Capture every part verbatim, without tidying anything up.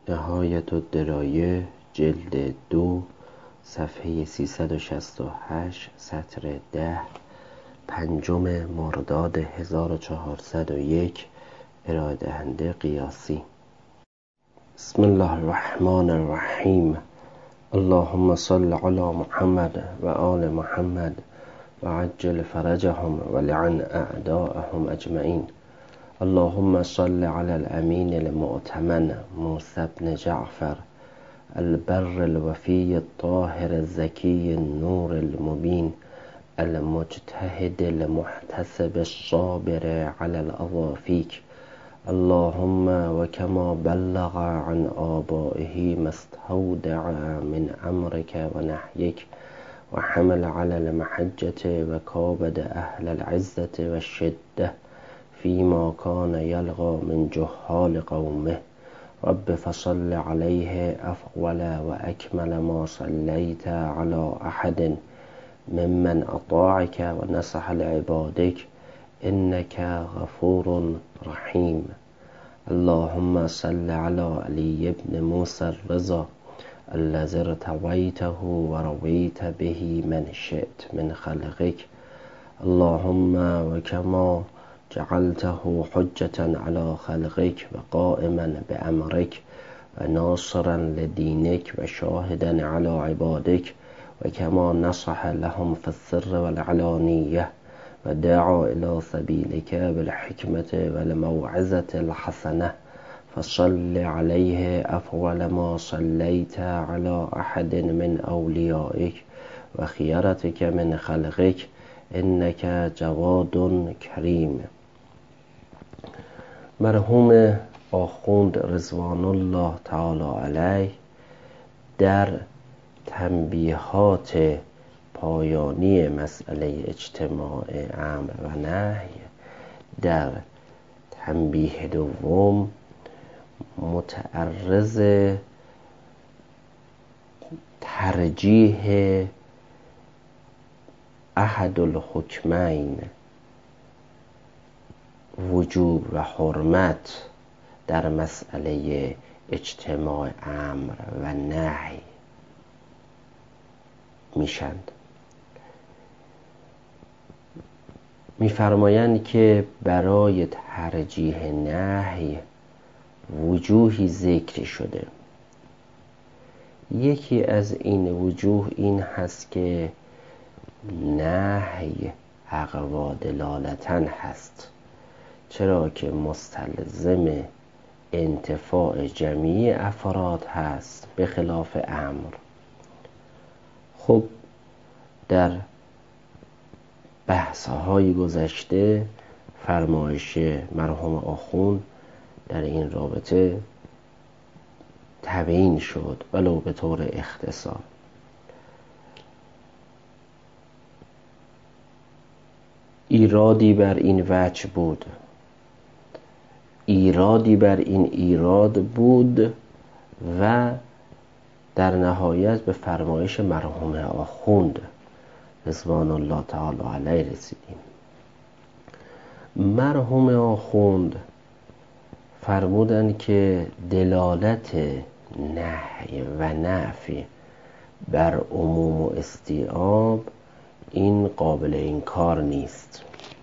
نهایت الدرایه جلد دو صفحه سیصد و شصت و هشت سطر ده پنجم مرداد هزار و چهارصد و یک ارائه دهنده قیاسی. بسم الله الرحمن الرحیم. اللهم صل علی محمد و آل محمد و عجل فرجهم و لعن اعداءهم اجمعین. اللهم صل على الامین المؤتمن موسی بن جعفر البر الوفی الطاهر الزکی النور المبین المجتهد المحتسب الصابر على الاضافیک. اللهم وكما بلغ عن آبائه ما استودع من أمرك ونحيك وحمل على المحجة وكابد أهل العزة والشدة فيما كان يلغى من جهال قومه. رب فصل عليه أفضل وأكمل ما صليت على أحد ممن أطاعك ونصح لعبادك إنك غفور رحيم. اللهم صل على علي بن موسى الرضا الذي ارتويته ورويت به من شئت من خلقك. اللهم وكما جعلته حجة على خلقك وقائما بأمرك وناصرا لدينك وشاهدا على عبادك وكما نصح لهم في السر والعلانية ودعا إلى سبيلك بالحكمة والموعظة الحسنة فصل عليه أفضل ما صليت على أحد من أوليائك وخيرتك من خلقك إنك جواد كريم. مرحوم آخوند رضوان الله تعالی علیه در تنبیهات پایانی مسئله اجتماع امر و نهی در تنبیه دوم متعرض ترجیح احد الحکمین وجوب و حرمت در مسئله اجتماع امر و نهی میشند. میفرمایند که برای ترجیح نهی وجوهی ذکر شده. یکی از این وجوه این هست که نهی اقوا دلالتن هست، چرا که مستلزم انتفاع جمیع افراد هست به خلاف امر. خب در بحث‌های گذشته فرمایش مرحوم آخوند در این رابطه تبیین شد ولو به طور اختصار. ایرادی بر این وجه بود، ایرادی بر این ایراد بود و در نهایت به فرمایش مرحوم آخوند رضوان الله تعالی علیه رسیدیم. مرحوم آخوند فرمودند که دلالت نهی و نفی بر عموم و استیعاب این قابل انکار نیست،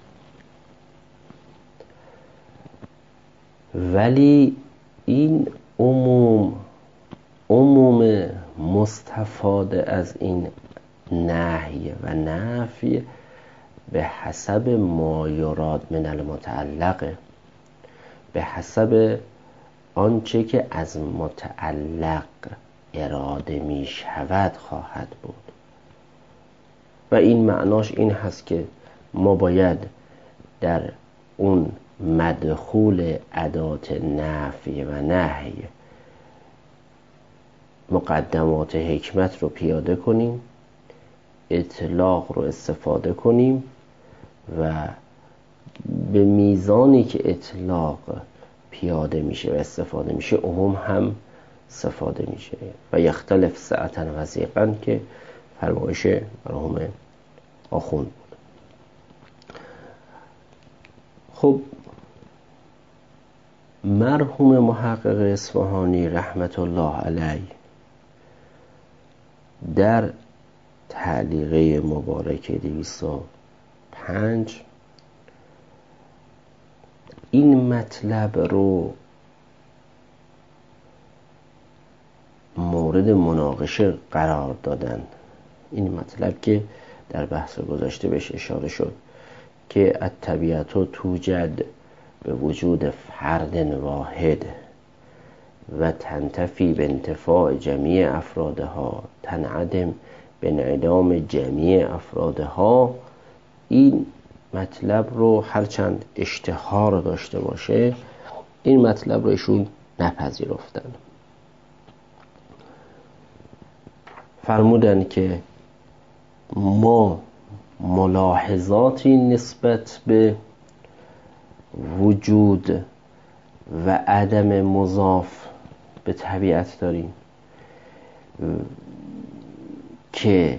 ولی این عموم عموم مستفاده از این نهی و نفی به حسب ما یراد من المتعلق، به حسب آنچه که از متعلق اراده می شود خواهد بود. و این معناش این هست که ما باید در اون مدخول ادات نفی و نهی مقدمات حکمت رو پیاده کنیم، اطلاق رو استفاده کنیم و به میزانی که اطلاق پیاده میشه و استفاده میشه عموم هم استفاده میشه و یختلف ساعتا و ضیقا که فرمایش مرحوم آخوند بود. خب مرحوم محقق اصفهانی رحمت الله علیه در تعلیقه مبارک دویست و پنج این مطلب رو مورد مناقشه قرار دادن. این مطلب که در بحث گذشته بهش اشاره شد که الطبیعت توجد به وجود فرد واحد و تنتفی به انتفاع جمیع افرادها، تنعدم به انعدام جمیع افرادها. این مطلب رو هرچند اشتهار داشته باشه، این مطلب رو ایشون نپذیرفتن. فرمودن که ما ملاحظاتی نسبت به وجود و عدم مضاف به طبیعت داریم که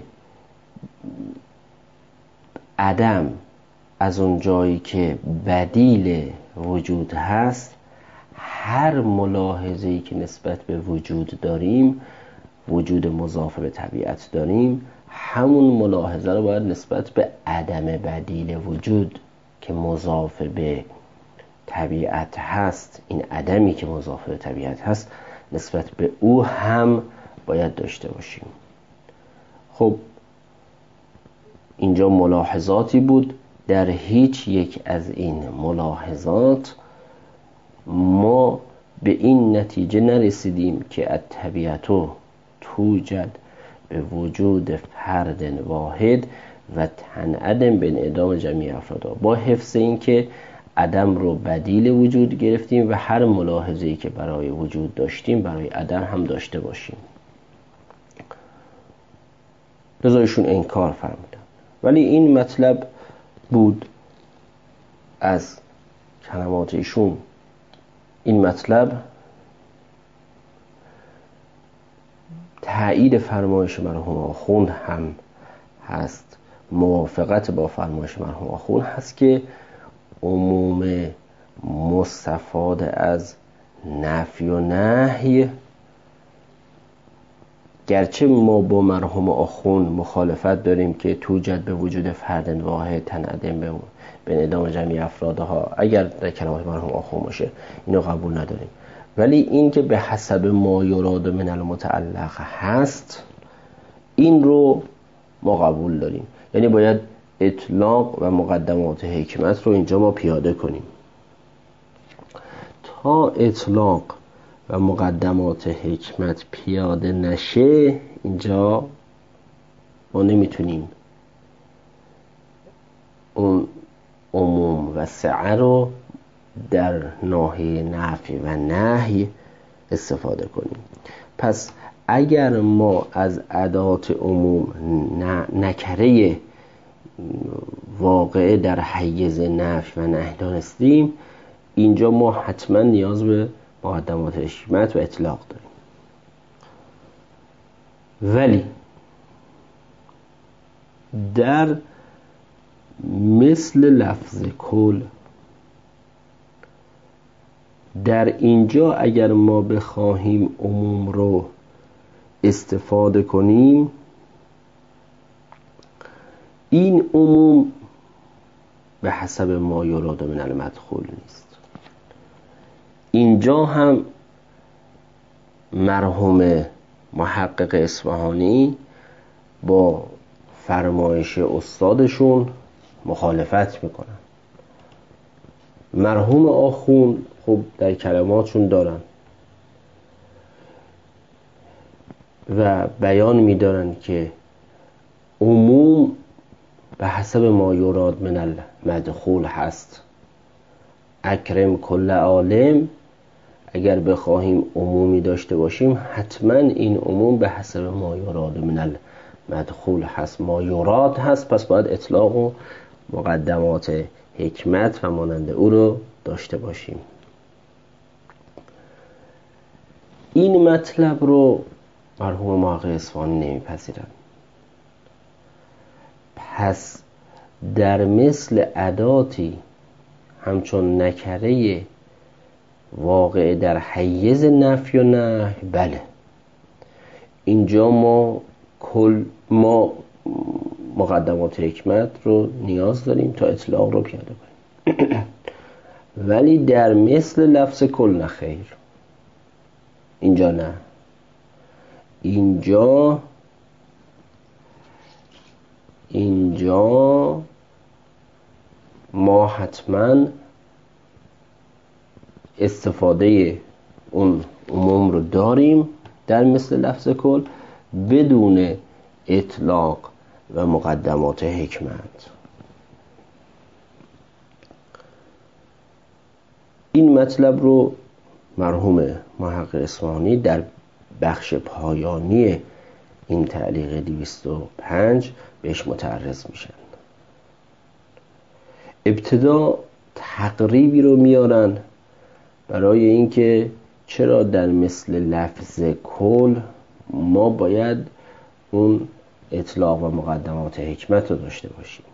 عدم از اون جایی که بدیل وجود هست، هر ملاحظه‌ای که نسبت به وجود داریم، وجود مضاف به طبیعت داریم، همون ملاحظه رو باید نسبت به عدم بدیل وجود که مضاف به طبیعت هست، این عدمی که مضاف به طبیعت هست، نسبت به او هم باید داشته باشیم. خب اینجا ملاحظاتی بود. در هیچ یک از این ملاحظات ما به این نتیجه نرسیدیم که الطبیعت توجد به وجود فرد واحد و تنعدم به انعدام جمیع افرادها، با حفظ این که عدم رو بدیل وجود گرفتیم و هر ملاحظه‌ای که برای وجود داشتیم برای عدم هم داشته باشیم. لذا ایشون انکار فرمودن. ولی این مطلب بود از کلمات ایشون. این مطلب تایید فرمایش مرحوم آخوند هم هست، موافقت با فرمایش مرحوم آخوند هست که عموم مستفاد از نفی و نهی، گرچه ما با مرحوم آخوند مخالفت داریم که توجد به وجود فرد واحد، تنعدم به به انعدام جمیع افرادها، اگر در کلمات مرحوم آخوند باشه اینو قبول نداریم، ولی این که به حسب ما یراد من المتعلق هست، این رو ما قبول داریم. یعنی باید اطلاق و مقدمات حکمت رو اینجا ما پیاده کنیم. تا اطلاق و مقدمات حکمت پیاده نشه، اینجا ما نمیتونیم اون عموم و سعه رو در ناحیه نفی و نهی استفاده کنیم. پس اگر ما از ادات عموم نکره واقعه در حیز نفی و نهی دانستیم، اینجا ما حتما نیاز به مقدمات حکمت و اطلاق داریم. ولی در مثل لفظ کل، در اینجا اگر ما بخواهیم عموم رو استفاده کنیم، این عموم به حسب ما یراد من المدخول نیست. اینجا هم مرحوم محقق اصفهانی با فرمایش استادشون مخالفت میکنن. مرحوم آخوند خب در کلماتشون دارن و بیان میدارن که عموم به حسب ما یراد من المدخول هست. اکرم کل عالم، اگر بخواهیم عمومی داشته باشیم، حتما این عموم به حسب ما یراد من المدخول هست، ما یراد هست، پس باید اطلاق و مقدمات حکمت و مانند او رو داشته باشیم. این مطلب رو مرحوم محقق اصفهانی نمیپذیرن. پس در مثل اداتی همچون نکره واقع در حیز نفی و نهی، بله اینجا ما کل ما مقدمات حکمت رو نیاز داریم تا اطلاق رو پیاده کنیم. ولی در مثل لفظ کل نه خیر، اینجا نه. اینجا اینجا ما حتما استفاده اون عموم رو داریم در مثل لفظ کل بدون اطلاق و مقدمات حکمت. این مطلب رو مرحوم محقق اصفهانی در بخش پایانی این تعلیق دویست و پنج بهش متعرض میشن. ابتدا تقریبی رو میارن برای اینکه چرا در مثل لفظ کل ما باید اون اطلاق و مقدمات حکمت رو داشته باشیم.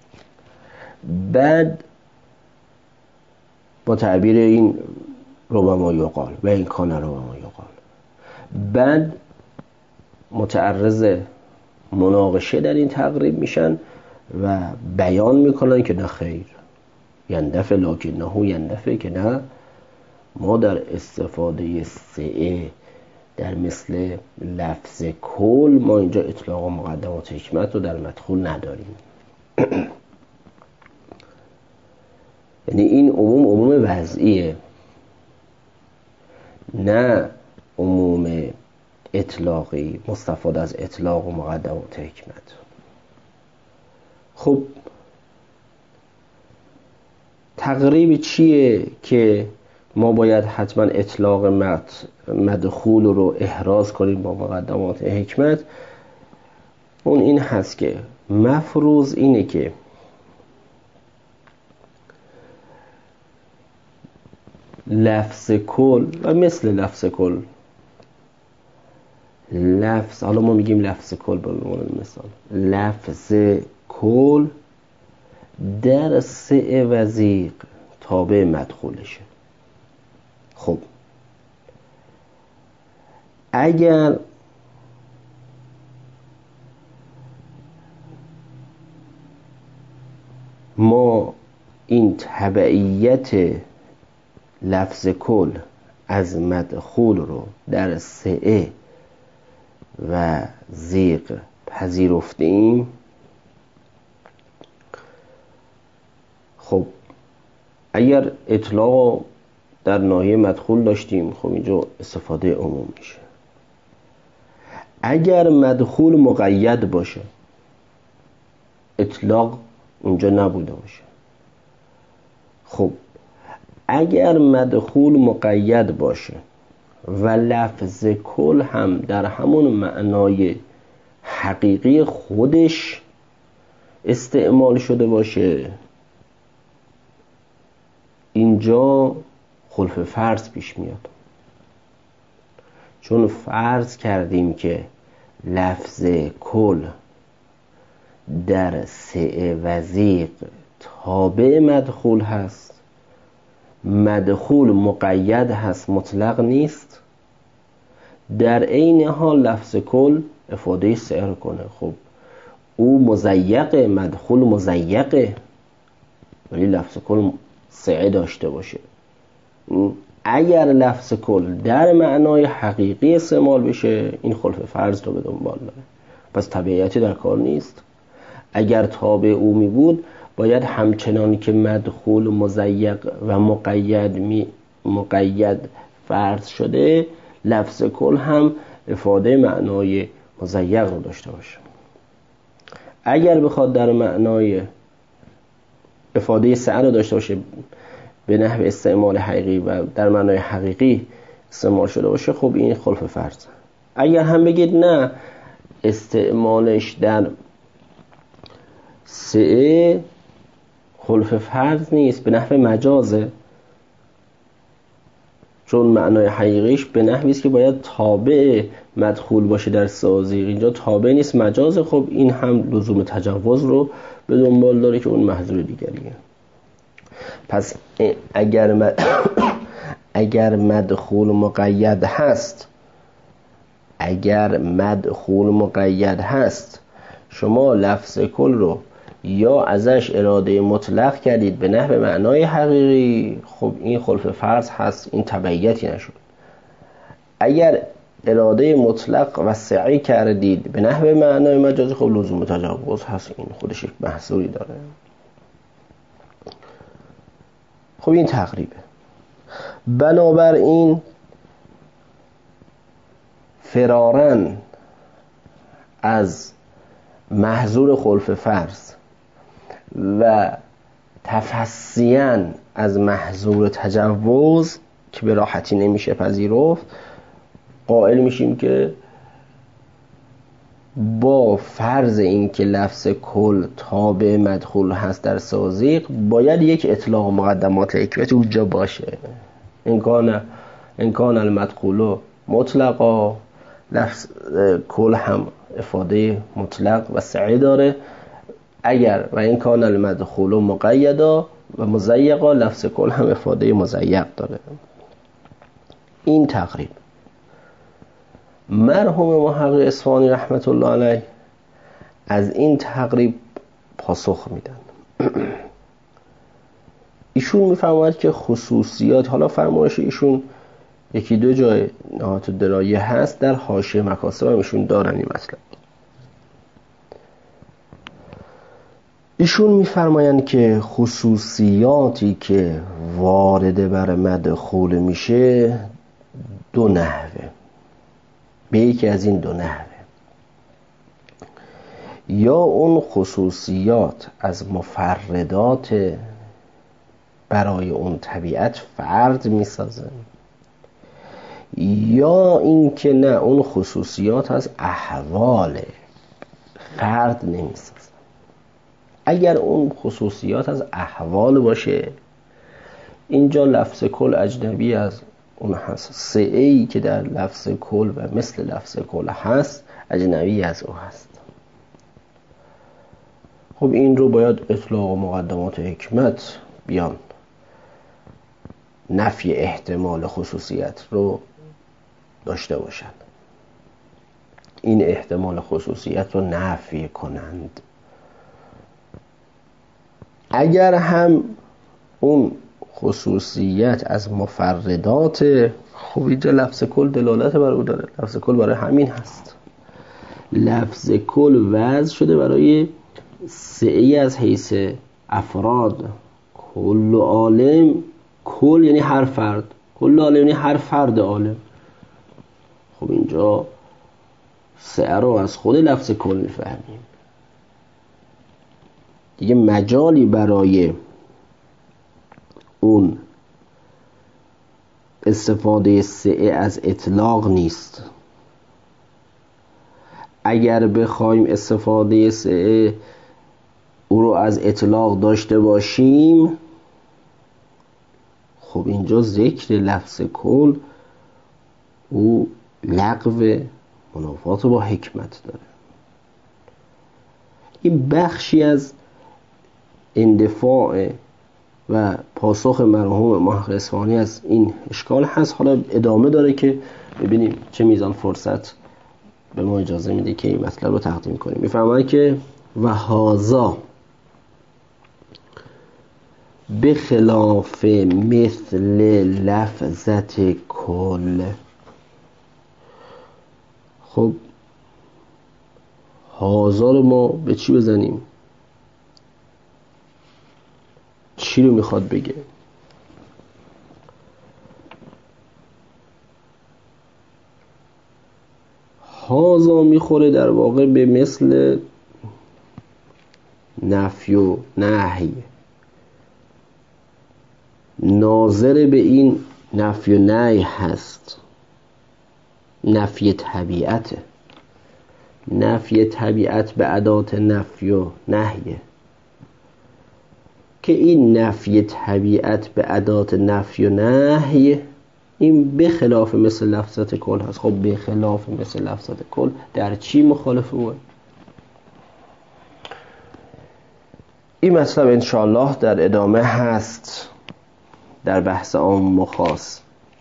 بعد با تعبیر این ربما یقال و این کان ربما یقال، بعد متعرض مناقشه در این تقریب میشن و بیان میکنن که نه خیر، یندفع لکنه یندفع، که نه ما در استفاده سعه در مثل لفظ کل ما اینجا اطلاق و مقدمات حکمت رو در مدخول نداریم. یعنی این عموم عموم وضعیه، نه عموم اطلاقی مستفاد از اطلاق و مقدمات حکمت. خب تقریب چیه که ما باید حتما اطلاق مدخول رو احراز کنیم با مقدمات حکمت؟ اون این هست که مفروض اینه که لفظ کل و مثل لفظ کل، لفظ حالا ما میگیم لفظ کل به عنوان مثال، لفظ کل در سه وضیق تابع مدخولشه. خب اگر ما این تبعیت لفظ کل از مدخول رو در سعه و زیق پذیرفتیم، خب اگر اطلاق در ناحیه مدخول داشتیم، خب اینجا استفاده عموم میشه. اگر مدخول مقید باشه، اطلاق اونجا نبوده باشه، خب اگر مدخول مقید باشه و لفظ کل هم در همون معنای حقیقی خودش استعمال شده باشه، اینجا خلف فرض پیش میاد. چون فرض کردیم که لفظ کل در سه وضیق تابع مدخول هست، مدخول مقید هست، مطلق نیست، در عین حال لفظ کل افاده سعر کنه. خب او مضیق، مدخول مضیقه، ولی لفظ کل سعه داشته باشه. اگر لفظ کل در معنای حقیقی استعمال بشه، این خلف فرض رو به دنبال داره، پس تبعیتی در کار نیست. اگر تابع او می بود، باید همچنان که مدخول مضیق و مقید می مقید فرض شده، لفظ کل هم افاده معنای مضیق رو داشته باشه. اگر بخواد در معنای افاده سعه رو داشته باشه به نحو استعمال حقیقی و در معنای حقیقی استعمال شده باشه، خب این خلف فرض. اگر هم بگید نه، استعمالش در سعه خلف فرض نیست، به نحو مجازه، چون معنای حقیقیش به نحوی است که باید تابع مدخول باشه در سازی، اینجا تابع نیست، مجازه. خب این هم لزوم تجوز رو به دنبال داره که اون محذور دیگریه. پس اگر اگر مدخول مقید هست اگر مدخول مقید هست شما لفظ کل رو یا ازش اراده مطلق کردید به نحو معنای حقیقی، خب این خلف فرض هست، این تبعیتی نشد. اگر اراده مطلق و سعی کردید به نحو معنای مجازی، خب لزوم تجاوز هست، این خودش یک محصولی داره. خب این تقریبه. بنابراین فرارن از محظور خلف فرض و تفسیاً از محظور تجوز که به راحتی نمیشه پذیرفت، قائل میشیم که با فرض این که لفظ کل تابع مدخول هست در سازیق، باید یک اطلاق مقدمات حکمت اونجا باشه. این کان این کان المدخول مطلقا، لفظ کل هم افاده مطلق و سعی داره. اگر و این کان المدخول مقیدا و مضیقا، لفظ کل هم افاده مضیق داره. این تقریب مرحوم محقق اصفهانی رحمت الله علیه از این تقریب پاسخ میدن. ایشون میفرماید که خصوصیات، حالا فرمایش ایشون یکی دو جای نهات درایه هست، در حاشیه مکاسب هم ایشون دارن این مطلب. ایشون میفرمایند که خصوصیاتی که وارد بر مدخول میشه دو نحوه، به یکی از این دو نحوه، یا اون خصوصیات از مفردات برای اون طبیعت فرد میسازن، یا این که نه، اون خصوصیات از احوال فرد نمیسازن. اگر اون خصوصیات از احوال باشه، اینجا لفظ کل اجنبی از اون هست. سعی که در لفظ کل و مثل لفظ کل هست اجنبی از او هست. خب این رو باید اطلاق و مقدمات حکمت بیان نفی احتمال خصوصیت رو داشته باشند، این احتمال خصوصیت رو نفی کنند. اگر هم اون خصوصیت از مفردات، خب اینجا لفظ کل دلالت بر او داره، لفظ کل برای همین هست. لفظ کل وضع شده برای سعی از حیث افراد. کل عالم، کل یعنی هر فرد، کل عالم یعنی هر فرد عالم. خب اینجا سعی رو از خود لفظ کل میفهمیم دیگه، مجالی برای اون استفاده سعی از اطلاق نیست. اگر بخوایم استفاده سعی او رو از اطلاق داشته باشیم، خب اینجا ذکر لفظ کل او لغو منافات با حکمت داره. این بخشی از اندفاع و پاسخ مرحوم محقق اصفهانی از این اشکال هست. حالا ادامه داره که ببینیم چه میزان فرصت به ما اجازه میده که این مطلب رو تقدیم کنیم. میفهمه که و هازا به خلاف مثل لفظت کل. خب هازا رو ما به چی بزنیم؟ چی رو میخواد بگه؟ هازا میخوره در واقع به مثل نفی و نهی، ناظر به این نفی و نهی هست. نفی طبیعته، نفی طبیعت به ادات نفی و نهیه، که این نفی طبیعت به ادات نفی و نهی این به خلاف مثل لفظت کل هست. خب به خلاف مثل لفظت کل در چی مخالف اوه؟ این مطلب انشاءالله در ادامه هست در بحث عام و خاص.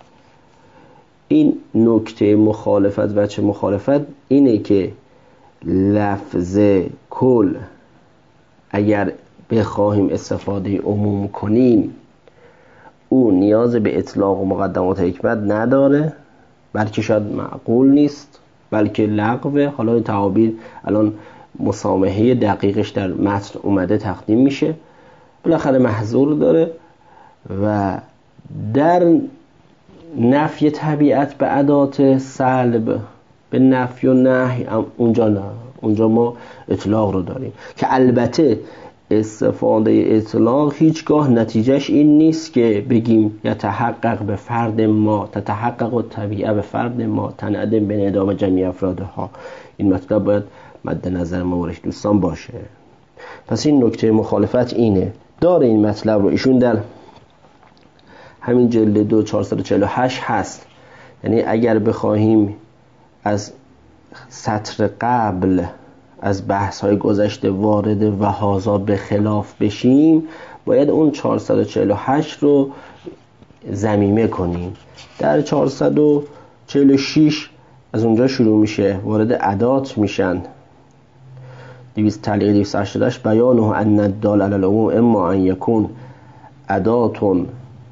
این نکته مخالفت و چه مخالفت اینه که لفظ کل اگر بخواهیم استفاده عموم کنیم او نیاز به اطلاق و مقدمات حکمت نداره، بلکه شاید معقول نیست، بلکه لغوه. حالا این تعابیر الان مسامحه دقیقش در متن اومده تقدیم میشه، بالاخره محظور داره. و در نفی طبیعت به ادات سلب، به نفی و نهی، اونجا نه، اونجا ما اطلاق رو داریم که البته استفاده اطلاق هیچگاه نتیجهش این نیست که بگیم یتحقق به فرد ما، تتحقق و طبیعه به فرد ما تنعدم به انعدام جمعی افرادها. این مطلب باید مد نظر مورد دوستان باشه. پس این نکته مخالفت اینه، داره این مطلب رو ایشون در همین جلد دو چهارصد و چهل و هشت هست. یعنی اگر بخواهیم از سطر قبل از بحث های گذشته وارد و هازا به خلاف بشیم، باید اون چهارصد و چهل و هشت رو ضمیمه کنیم. در چهارصد و چهل و شش از اونجا شروع میشه، وارد ادات میشن. دویست تعلیق دویست و هشتاد و هشت بیانه ان الدال علی العموم اما ان یکون اداتون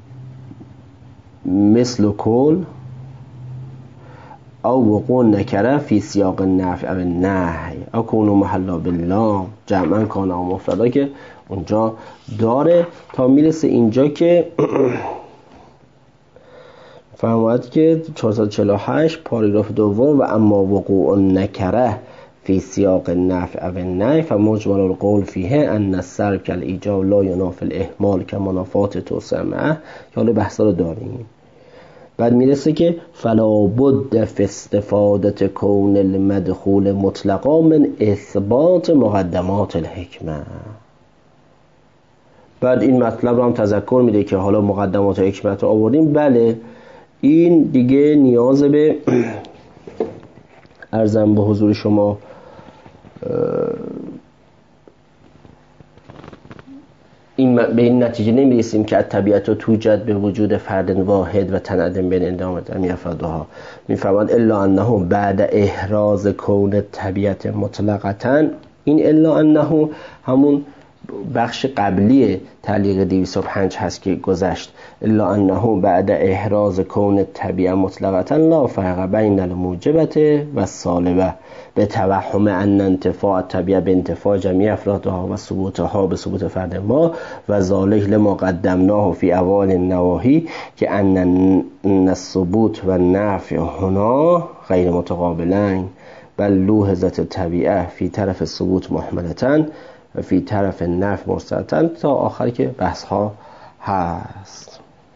مثل کل او وقوع نکره فی سیاق نفی او نهی او کونو محلا بالله جمعا کانه و مفردا که اونجا داره، تا میرسه اینجا که فرماید که چهارصد و چهل و هشت پاراگراف دوم و اما وقوع نکره فی سیاق نفی او نهی فمجمل القول فیه ان السلب کالایجاب لا ینافی الاهمال کمنافات توسعه معه، که حالا بحثا رو داریم. بعد میرسه که فلا بد فی استفاده کون المدخول مطلقا من اثبات مقدمات الحکمه. بعد این مطلب رو هم تذکر میده که حالا مقدمات حکمت رو آوردیم، بله این دیگه نیاز به عرضم به حضور شما این به این نتیجه نمیرسیم که طبیعت رو توجد به وجود فرد واحد و تنعدم بین اندام جمعی افرادها. میفرماند الا انه بعد احراز کون طبیعت مطلقتا، این الا انه همون بخش قبلی تعلیق دویست و پنج هست که گذشت. الا انه بعد احراز کون طبیعت مطلقتا لا فرق بین الموجبه و السالبه به توهم ان انتفاع طبیعت به انتفاع جمعی افرادها و ثبوتها به ثبوت فرد ما و ذالک لما قدمناه فی اول النواهی که ان الثبوت و نفی هنا غیر متقابلین بل لوحظت طبیعه فی طرف ثبوت محملتن و فی طرف نفی مرسلتن، تا آخر که بحث ها هست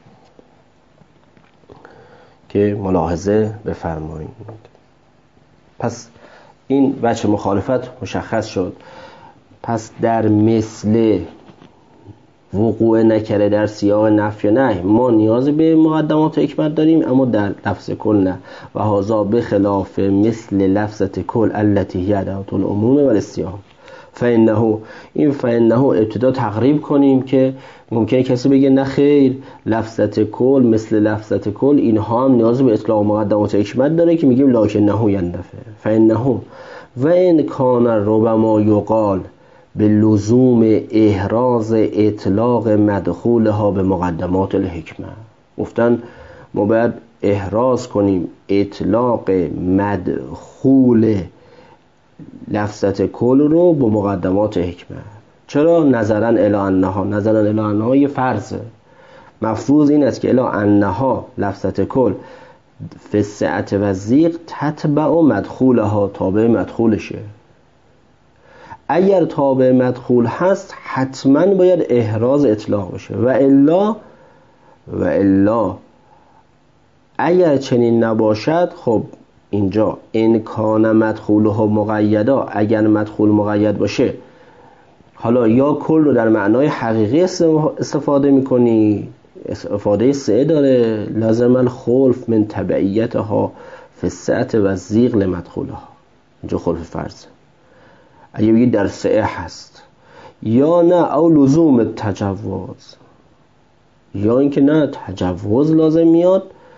که ملاحظه بفرمایید. پس این وجه مخالفت مشخص شد. پس در مثل وقوع نکره در سیاق نفی و نهی ما نیاز به مقدمات حکمت داریم، اما در لفظ کل نه. و هذا به خلاف مثل لفظت کل التي هی ادات العموم و الاستیعاب. فانه این فانه ابتدا تقریب کنیم که ممکنه کسی بگه نه خیر، لفظت کل مثل لفظت کل اینها هم نیاز به اطلاق مقدمات حکمت داره که میگیم لکنه ینفع. فانه و ان کان ربما یقال به لزوم احراز اطلاق مدخولها به مقدمات الحکمه. گفتن ما باید احراز کنیم اطلاق مدخول لفظت کل رو با مقدمات حکمه. چرا؟ نظرا الی انها، نظرا الی انها یه فرضه، مفروض این است که الی انها لفظت کل فی السعة و ضیق تتبع مدخولها، تابع مدخولشه. اگر تابع مدخول هست حتما باید احراز اطلاق بشه و الا و الا اگر چنین نباشد، خب اینجا این کان مدخولها مقیدا، اگر مدخول مقید باشه حالا یا کل رو در معنای حقیقی استفاده میکنی، استفاده سعه داره، لازم الخلف من تبعیتها فی السعة و ضیق لمدخولها، اینجا خلف فرض. اگه بگید در سعه هست، یا نه او لزوم تجوز، یا اینکه نه تجوز لازم میاد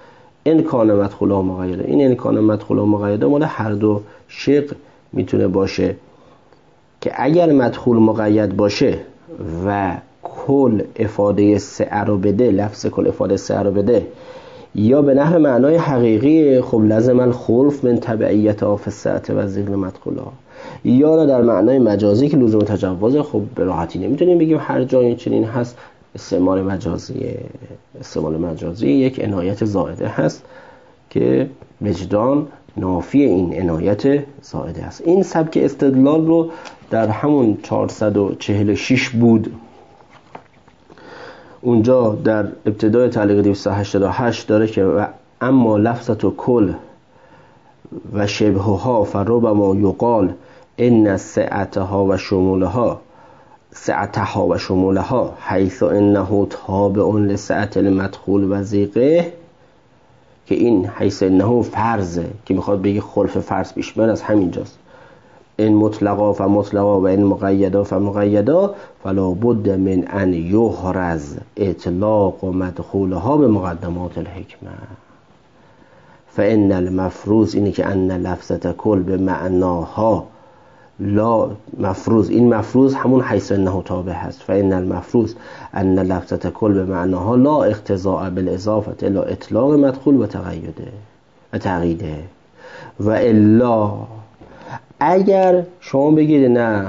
این کان مدخول ها مقیده. این این کان مدخول ها مقیده مال هر دو شق میتونه باشه که اگر مدخول مقید باشه و کل افاده سعه رو بده، لفظ کل افاده سعه رو بده، یا به نحو معنای حقیقی، خب لازم الخلف من تبعیت آف سعه و ذکر مدخول ها، یا در معنای مجازی که لزوم تجوز، خب به راحتی نمیتونیم بگیم هر جای چنین هست. استعمال مجازی استعمال مجازی یک عنایت زائده هست که وجدان نافی این عنایت زائده است. این سبک استدلال رو در همون چهارصد و چهل و شش بود، اونجا در ابتدای تعلیق دویست و هشتاد و هشت داره که و اما لفظت و کل و شبهها فربما یقال ان سعتها و شمولها سعتها و شمولها حیث انه تابع لسعت المدخول و ذیقه، که این حیث انه فرضه که میخواد بگه خلف فرض بیشمر از همینجاست. این مطلقا فمطلقا و این مقیدا فمقیدا فلا بد من ان یحرز اطلاق و مدخولها به مقدمات الحکمه. فان المفروض اینه که ان لفظت کل به معناها لا مفروض، این مفروض همون حیث انه تابع هست. فان المفروض ان لفظت کل به معناها لا اقتضاء بالاضافه الا اطلاق مدخول و تقییده و تقییده. و الا اگر شما بگید نه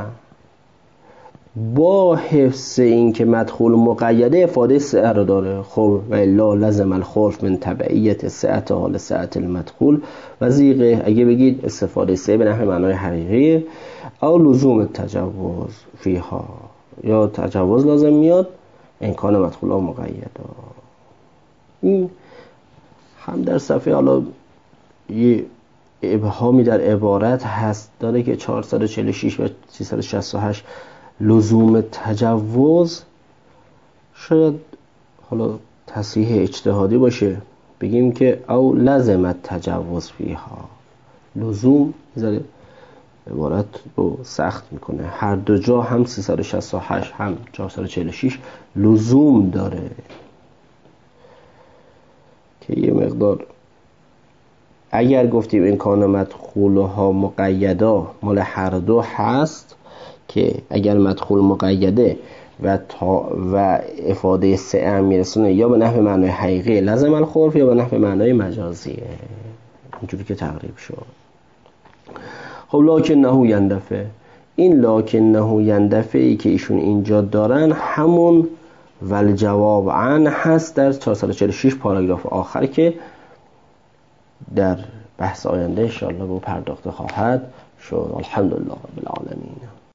با حفظ این که مدخول مقیده افاده سعه رو داره، خب و الا لازم الخلف من تبعیت سعت حال سعت المدخول و ذیقه، اگه بگید استفاده سعه به نحو معنای حقیقی او لزوم تجوز فیها، یا تجوز لازم میاد امکان مدخول ها مقیده. این هم در صفحه حالا یه ابهامی در عبارت هست داره که چهارصد و چهل و شش و سیصد و شصت و هشت لزوم تجوز، شاید حالا تصحیح اجتهادی باشه بگیم که او لازم تجوز فیها، لزوم زره عبارت رو سخت میکنه. هر دو جا هم سیصد و شصت و هشت هم چهارصد و چهل و شش لزوم داره که یه مقدار اگر گفتیم این کان مدخولها مقیدا مال هر دو هست که اگر مدخول مقیده و تا و افاده سعه میرسونه یا به نحو معنای حقیقی لازم الخلف یا به نحو معنای مجازیه، اینجوری که تقریب شد. خب لکن نهو یندفه، این لکن نهو یندفه ای که ایشون اینجا دارن همون والجواب عن هست در چهارصد و چهل و شش پاراگراف آخر که در بحث آینده انشاءالله به پرداخته خواهد شد. الحمدلله رب العالمین.